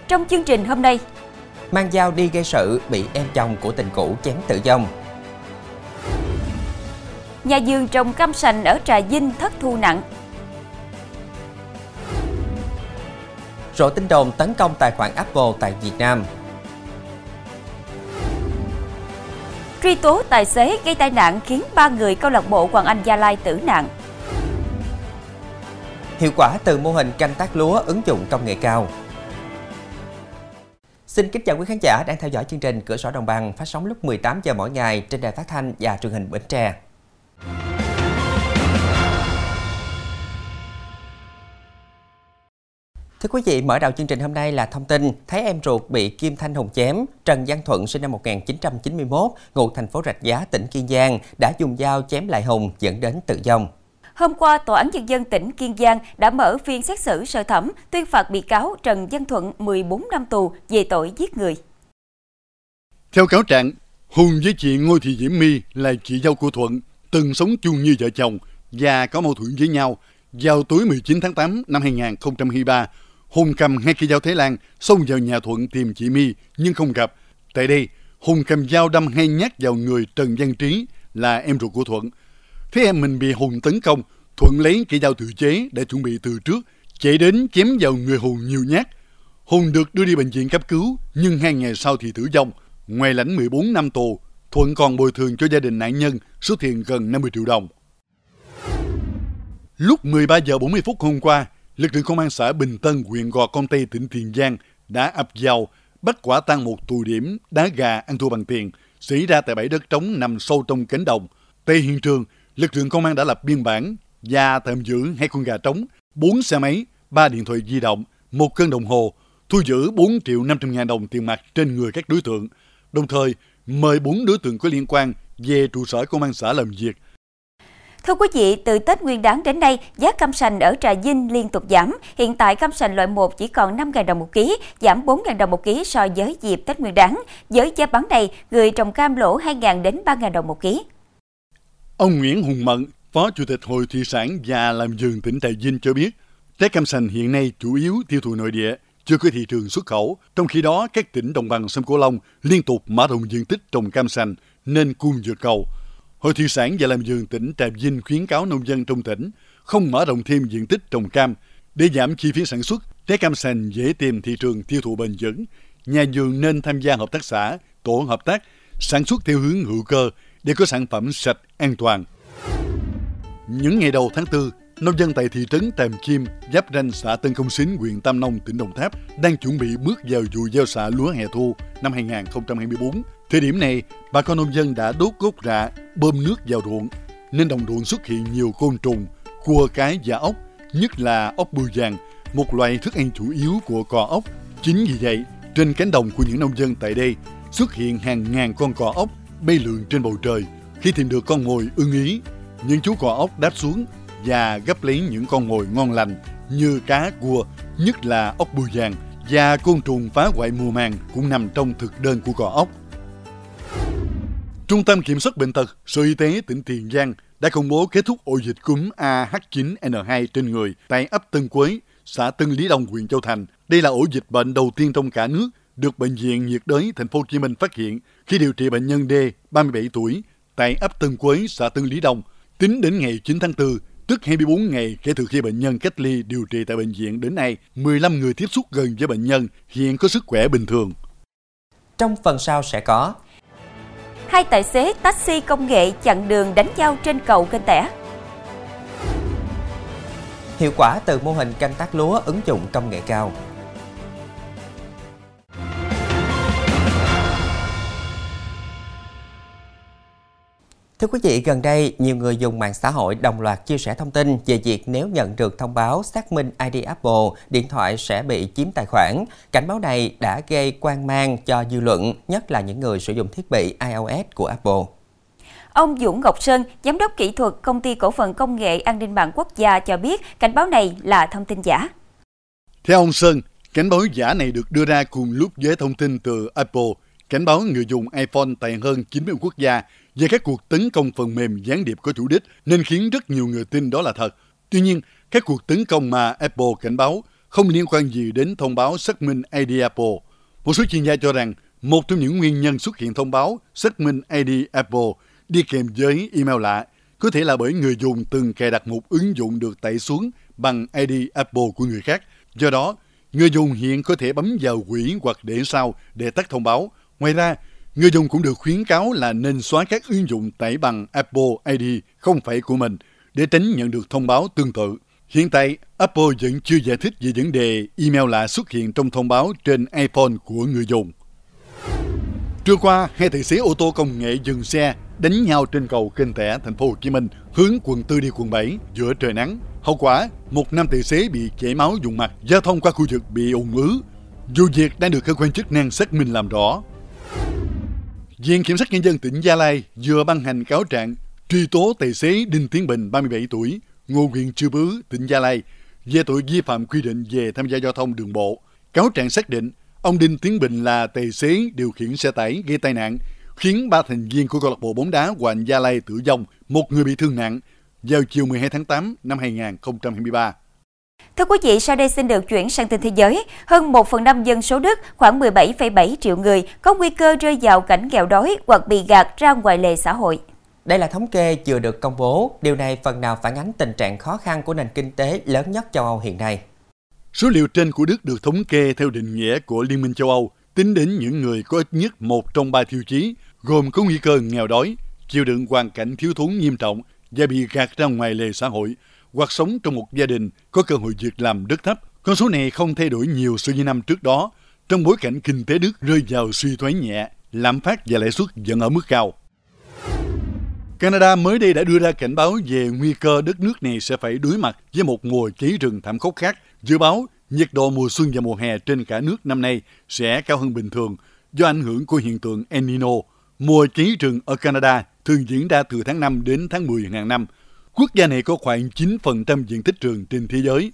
Trong chương trình hôm nay, mang dao đi gây sự bị em chồng của tình cũ chém tử vong. Nhà vườn trồng cam sành ở Trà Vinh thất thu nặng. Rộ tin đồn tấn công tài khoản Apple tại Việt Nam. Truy tố tài xế gây tai nạn khiến 3 người câu lạc bộ Hoàng Anh Gia Lai tử nạn. Hiệu quả từ mô hình canh tác lúa ứng dụng công nghệ cao. Xin kính chào quý khán giả đang theo dõi chương trình Cửa sổ Đồng bằng phát sóng lúc 18 giờ mỗi ngày trên đài phát thanh và truyền hình Bến Tre. Thưa quý vị, mở đầu chương trình hôm nay là thông tin thấy em ruột bị Kim Thanh Hùng chém. Trần Văn Thuận sinh năm 1991, ngụ thành phố Rạch Giá, tỉnh Kiên Giang đã dùng dao chém lại Hùng dẫn đến tử vong. Hôm qua, Tòa án Nhân dân tỉnh Kiên Giang đã mở phiên xét xử sơ thẩm, tuyên phạt bị cáo Trần Văn Thuận 14 năm tù về tội giết người. Theo cáo trạng, Hùng với chị Ngô Thị Diễm My là chị dâu của Thuận, từng sống chung như vợ chồng và có mâu thuẫn với nhau. Vào tối 19 tháng 8 năm 2023, Hùng cầm 2 cây dao Thái Lan xông vào nhà Thuận tìm chị My nhưng không gặp. Tại đây, Hùng cầm dao đâm 2 nhát vào người Trần Văn Trí là em ruột của Thuận. Thấy em mình bị Hùng tấn công, Thuận lấy cây dao tự chế đã chuẩn bị từ trước, chạy đến chém vào người Hùng nhiều nhát. Hùng được đưa đi bệnh viện cấp cứu nhưng 2 ngày sau thì tử vong. Ngoài lãnh 14 năm tù, Thuận còn bồi thường cho gia đình nạn nhân số tiền gần 50 triệu đồng. Lúc 13 giờ 40 phút hôm qua, lực lượng công an xã Bình Tân, huyện Gò Công Tây, tỉnh Tiền Giang đã ập vào bắt quả tang một tụ điểm đá gà ăn thua bằng tiền xảy ra tại bãi đất trống nằm sâu trong cánh đồng. Tại hiện trường, lực lượng công an đã lập biên bản và tạm giữ 2 con gà trống, 4 xe máy, 3 điện thoại di động, 1 cân đồng hồ, thu giữ 4 triệu 500 ngàn đồng tiền mặt trên người các đối tượng. Đồng thời, mời 4 đối tượng có liên quan về trụ sở công an xã làm việc. Thưa quý vị, từ Tết Nguyên đán đến nay, giá cam sành ở Trà Vinh liên tục giảm. Hiện tại cam sành loại 1 chỉ còn 5.000 đồng một ký, giảm 4.000 đồng một ký so với dịp Tết Nguyên đán. Với giá bán này, người trồng cam lỗ 2.000 đến 3.000 đồng một ký. Ông Nguyễn Hùng Mận, Phó Chủ tịch Hội Thủy sản và Làm vườn tỉnh Trà Vinh cho biết, trái cam sành hiện nay chủ yếu tiêu thụ nội địa, chưa có thị trường xuất khẩu. Trong khi đó, các tỉnh đồng bằng sông Cửu Long liên tục mở rộng diện tích trồng cam sành nên cung vượt cầu. Hội Thủy sản và Làm vườn tỉnh Trà Vinh khuyến cáo nông dân trong tỉnh không mở rộng thêm diện tích trồng cam để giảm chi phí sản xuất. Trái cam sành dễ tìm thị trường tiêu thụ bền vững. Nhà vườn nên tham gia hợp tác xã, tổ hợp tác sản xuất theo hướng hữu cơ để có sản phẩm sạch, an toàn. Những ngày đầu tháng 4, nông dân tại thị trấn Tàm Chim, giáp ranh xã Tân Công Xính, huyện Tam Nông, tỉnh Đồng Tháp đang chuẩn bị bước vào vụ gieo xạ lúa hè thu năm 2024. Thời điểm này, bà con nông dân đã đốt gốc rạ, bơm nước vào ruộng, nên đồng ruộng xuất hiện nhiều côn trùng, cua, cái và ốc, nhất là ốc bươu vàng, một loại thức ăn chủ yếu của cò ốc. Chính vì vậy, trên cánh đồng của những nông dân tại đây xuất hiện hàng ngàn con cò ốc bay lượn trên bầu trời. Khi tìm được con mồi ưng ý, những chú cò ốc đáp xuống và gấp lấy những con mồi ngon lành như cá, cua, nhất là ốc bươu vàng, và côn trùng phá hoại mùa màng cũng nằm trong thực đơn của cò ốc. Trung tâm Kiểm soát Bệnh tật, Sở Y tế tỉnh Tiền Giang đã công bố kết thúc ổ dịch cúm AH9N2 trên người tại ấp Tân Quế, xã Tân Lý Đông, huyện Châu Thành. Đây là ổ dịch bệnh đầu tiên trong cả nước được Bệnh viện nhiệt đới Thành phố Hồ Chí Minh phát hiện khi điều trị bệnh nhân D, 37 tuổi, tại ấp Tân Quế, xã Tân Lý Đông. Tính đến ngày 9 tháng 4, tức 24 ngày kể từ khi bệnh nhân cách ly điều trị tại bệnh viện đến nay, 15 người tiếp xúc gần với bệnh nhân hiện có sức khỏe bình thường. Trong phần sau sẽ có 2 tài xế taxi công nghệ chặn đường đánh nhau trên cầu Kênh Tẻ. hiệu quả từ mô hình canh tác lúa ứng dụng công nghệ cao. Thưa quý vị, gần đây, nhiều người dùng mạng xã hội đồng loạt chia sẻ thông tin về việc nếu nhận được thông báo xác minh ID Apple, điện thoại sẽ bị chiếm tài khoản. Cảnh báo này đã gây hoang mang cho dư luận, nhất là những người sử dụng thiết bị iOS của Apple. Ông Dũng Ngọc Sơn, Giám đốc kỹ thuật Công ty Cổ phần Công nghệ An ninh mạng quốc gia cho biết cảnh báo này là thông tin giả. Theo ông Sơn, cảnh báo giả này được đưa ra cùng lúc với thông tin từ Apple, cảnh báo người dùng iPhone tại hơn 90 quốc gia về các cuộc tấn công phần mềm gián điệp có chủ đích nên khiến rất nhiều người tin đó là thật. Tuy nhiên, các cuộc tấn công mà Apple cảnh báo không liên quan gì đến thông báo xác minh ID Apple. Một số chuyên gia cho rằng một trong những nguyên nhân xuất hiện thông báo xác minh ID Apple đi kèm với email lạ có thể là bởi người dùng từng cài đặt một ứng dụng được tải xuống bằng ID Apple của người khác. Do đó, người dùng hiện có thể bấm vào hủy hoặc để sau để tắt thông báo. Ngoài ra, người dùng cũng được khuyến cáo là nên xóa các ứng dụng tải bằng Apple ID không phải của mình để tránh nhận được thông báo tương tự. Hiện tại, Apple vẫn chưa giải thích về vấn đề email lạ xuất hiện trong thông báo trên iPhone của người dùng. Trưa qua, hai tài xế ô tô công nghệ dừng xe đánh nhau trên cầu Kênh Tẻ, thành phố Hồ Chí Minh, hướng quận 4 đi quận 7 giữa trời nắng. Hậu quả, một nam tài xế bị chảy máu vùng mặt, giao thông qua khu vực bị ùn ứ. Vụ việc đang được cơ quan chức năng xác minh làm rõ. Viện Kiểm sát Nhân dân tỉnh Gia Lai vừa ban hành cáo trạng truy tố tài xế Đinh Tiến Bình, 37 tuổi, ngụ huyện Chư Bứ, tỉnh Gia Lai, về tội vi phạm quy định về tham gia giao thông đường bộ. Cáo trạng xác định ông Đinh Tiến Bình là tài xế điều khiển xe tải gây tai nạn, khiến 3 thành viên của câu lạc bộ bóng đá Hoàng Gia Lai tử vong, một người bị thương nặng vào chiều 12 tháng 8 năm 2023. Thưa quý vị, sau đây xin được chuyển sang tin thế giới. Hơn 1/5 dân số Đức, khoảng 17,7 triệu người, có nguy cơ rơi vào cảnh nghèo đói hoặc bị gạt ra ngoài lề xã hội. Đây là thống kê vừa được công bố. Điều này phần nào phản ánh tình trạng khó khăn của nền kinh tế lớn nhất châu Âu hiện nay. Số liệu trên của Đức được thống kê theo định nghĩa của Liên minh châu Âu, tính đến những người có ít nhất một trong 3 tiêu chí, gồm có nguy cơ nghèo đói, chịu đựng hoàn cảnh thiếu thốn nghiêm trọng và bị gạt ra ngoài lề xã hội, hoặc sống trong một gia đình có cơ hội việc làm rất thấp. Con số này không thay đổi nhiều so với năm trước đó, trong bối cảnh kinh tế Đức rơi vào suy thoái nhẹ, lạm phát và lãi suất vẫn ở mức cao. Canada mới đây đã đưa ra cảnh báo về nguy cơ đất nước này sẽ phải đối mặt với một mùa cháy rừng thảm khốc khác. Dự báo nhiệt độ mùa xuân và mùa hè trên cả nước năm nay sẽ cao hơn bình thường do ảnh hưởng của hiện tượng El Nino. Mùa cháy rừng ở Canada thường diễn ra từ tháng 5 đến tháng 10 hàng năm. Quốc gia này có khoảng 9% diện tích rừng trên thế giới.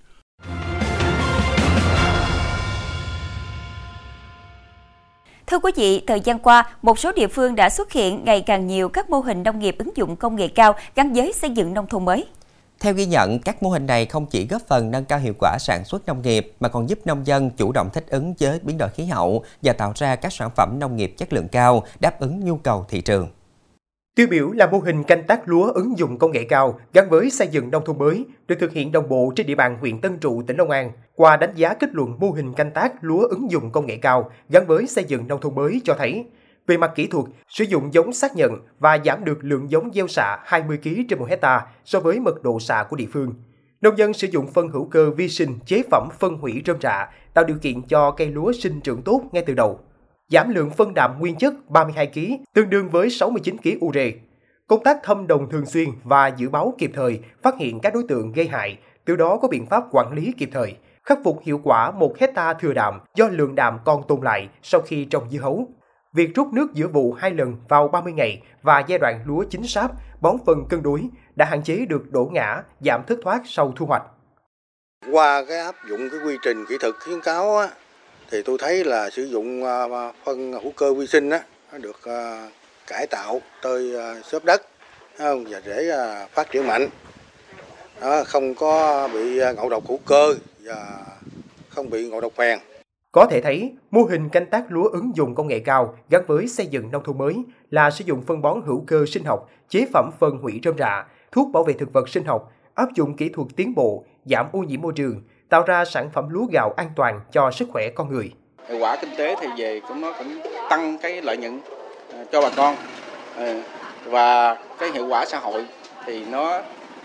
Thưa quý vị, thời gian qua, một số địa phương đã xuất hiện ngày càng nhiều các mô hình nông nghiệp ứng dụng công nghệ cao gắn với xây dựng nông thôn mới. Theo ghi nhận, các mô hình này không chỉ góp phần nâng cao hiệu quả sản xuất nông nghiệp mà còn giúp nông dân chủ động thích ứng với biến đổi khí hậu và tạo ra các sản phẩm nông nghiệp chất lượng cao đáp ứng nhu cầu thị trường. Tiêu biểu là mô hình canh tác lúa ứng dụng công nghệ cao gắn với xây dựng nông thôn mới được thực hiện đồng bộ trên địa bàn huyện Tân Trụ, tỉnh Long An. Qua đánh giá kết luận mô hình canh tác lúa ứng dụng công nghệ cao gắn với xây dựng nông thôn mới cho thấy, về mặt kỹ thuật, sử dụng giống xác nhận và giảm được lượng giống gieo xạ 20 kg trên 1 hectare so với mật độ xạ của địa phương. Nông dân sử dụng phân hữu cơ vi sinh chế phẩm phân hủy rơm rạ, tạo điều kiện cho cây lúa sinh trưởng tốt ngay từ đầu. Giảm lượng phân đạm nguyên chất 32 kg, tương đương với 69 kg ure. Công tác thâm đồng thường xuyên và dự báo kịp thời, phát hiện các đối tượng gây hại, từ đó có biện pháp quản lý kịp thời, khắc phục hiệu quả 1 hectare thừa đạm do lượng đạm còn tồn lại sau khi trồng dưa hấu. Việc rút nước giữa vụ 2 lần vào 30 ngày và giai đoạn lúa chín sáp, bón phân cân đối đã hạn chế được đổ ngã, giảm thất thoát sau thu hoạch. Qua cái áp dụng cái quy trình kỹ thuật khuyến cáo á, thì tôi thấy là sử dụng phân hữu cơ vi sinh á, nó được cải tạo tới xốp đất và để phát triển mạnh, không có bị ngộ độc hữu cơ và không bị ngộ độc phèn. Có thể thấy, mô hình canh tác lúa ứng dụng công nghệ cao gắn với xây dựng nông thôn mới là sử dụng phân bón hữu cơ sinh học, chế phẩm phân hủy rơm rạ, thuốc bảo vệ thực vật sinh học, áp dụng kỹ thuật tiến bộ, giảm ô nhiễm môi trường, tạo ra sản phẩm lúa gạo an toàn cho sức khỏe con người. Hiệu quả kinh tế thì nó cũng tăng cái lợi nhuận cho bà con, và cái hiệu quả xã hội thì nó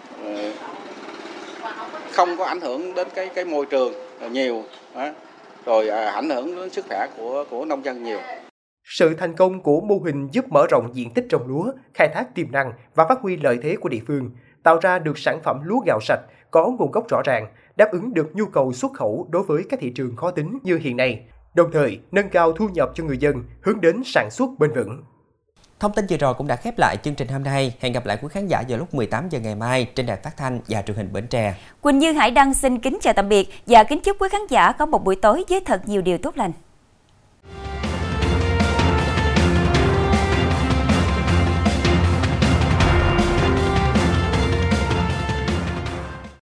không có ảnh hưởng đến cái môi trường nhiều, rồi ảnh hưởng đến sức khỏe của nông dân nhiều. Sự thành công của mô hình giúp mở rộng diện tích trồng lúa, khai thác tiềm năng và phát huy lợi thế của địa phương, tạo ra được sản phẩm lúa gạo sạch có nguồn gốc rõ ràng, đáp ứng được nhu cầu xuất khẩu đối với các thị trường khó tính như hiện nay, đồng thời nâng cao thu nhập cho người dân, hướng đến sản xuất bền vững. Thông tin vừa rồi cũng đã khép lại chương trình hôm nay. Hẹn gặp lại quý khán giả vào lúc 18 giờ ngày mai trên đài phát thanh và truyền hình Bến Tre. Quỳnh Như Hải Đăng xin kính chào tạm biệt và kính chúc quý khán giả có một buổi tối với thật nhiều điều tốt lành.